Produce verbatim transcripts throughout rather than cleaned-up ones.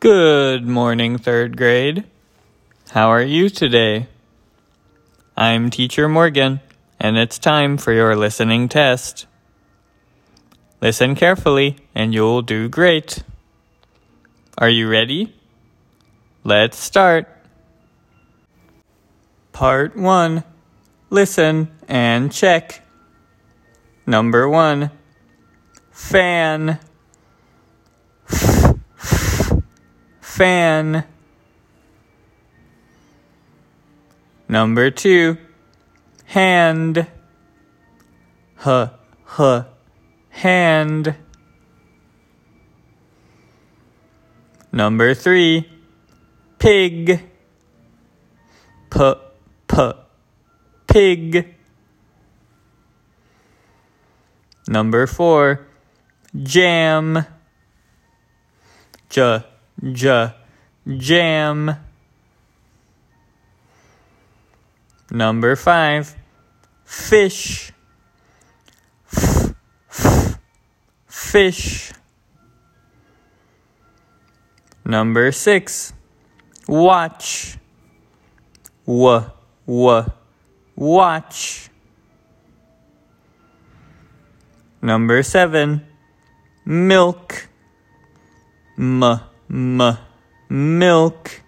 Good morning, third grade. How are you today? I'm Teacher Morgan, and it's time for your listening test. Listen carefully, and you'll do great. Are you ready? Let's start. Part one. Listen and check. Number one. Fan. Fan. Number two. Hand. H, h, hand. Number three. Pig. P, p, pig. Number four. Jam. J, j, jam. Number five. Fish. F, f, fish. Number six. Watch. W, w, watch. Number seven. Milk. M, m, milk.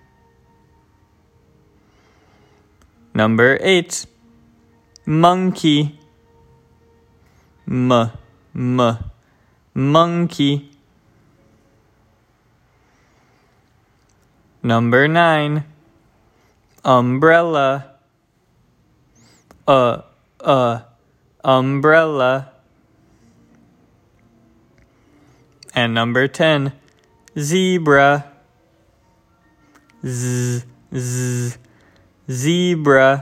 Number eight. Monkey. M, m, monkey. Number nine. Umbrella. Uh, uh, umbrella. And number ten. Zebra. Z, z, zebra.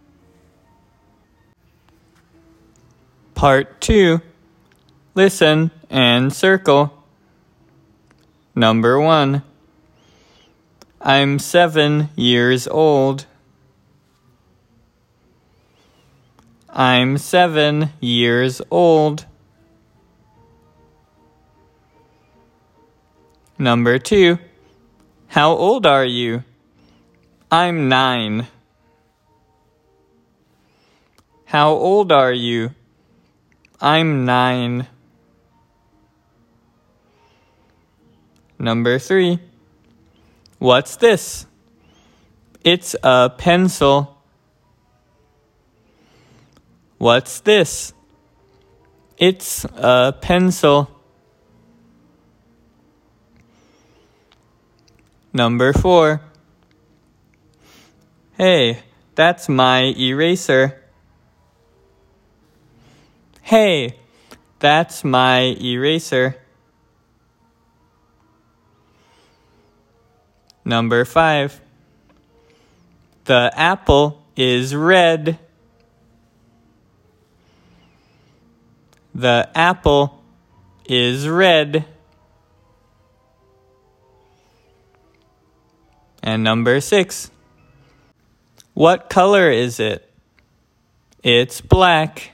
Part two. Listen and circle. Number one. I'm seven years old. I'm seven years old. Number two. How old are you? I'm nine. How old are you? I'm nine. Number three. What's this? It's a pencil. What's this? It's a pencil. Number four. Hey, that's my eraser. Hey, that's my eraser. Number five. The apple is red. The apple is red. And number six. What color is it? It's black.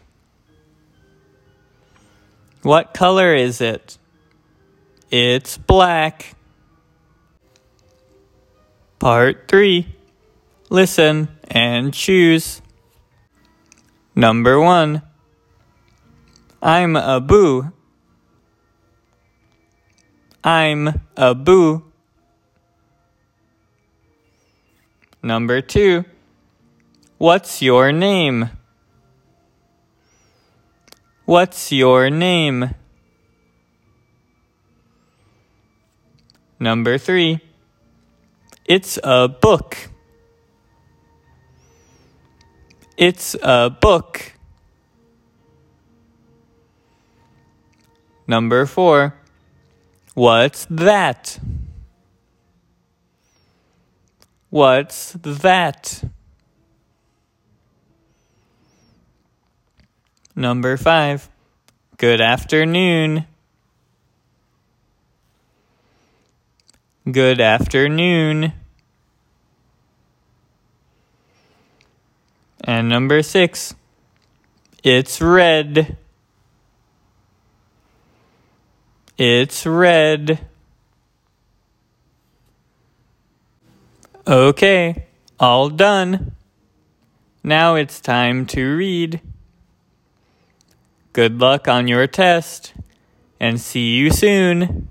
What color is it? It's black. Part three. Listen and choose. Number one. I'm a boo. I'm a boo. Number two. What's your name? What's your name? Number three. It's a book. It's a book. Number four. What's that? What's that? Number five. Good afternoon. Good afternoon. And number six. It's red. It's red. Okay, all done. Now it's time to read. Good luck on your test, and see you soon.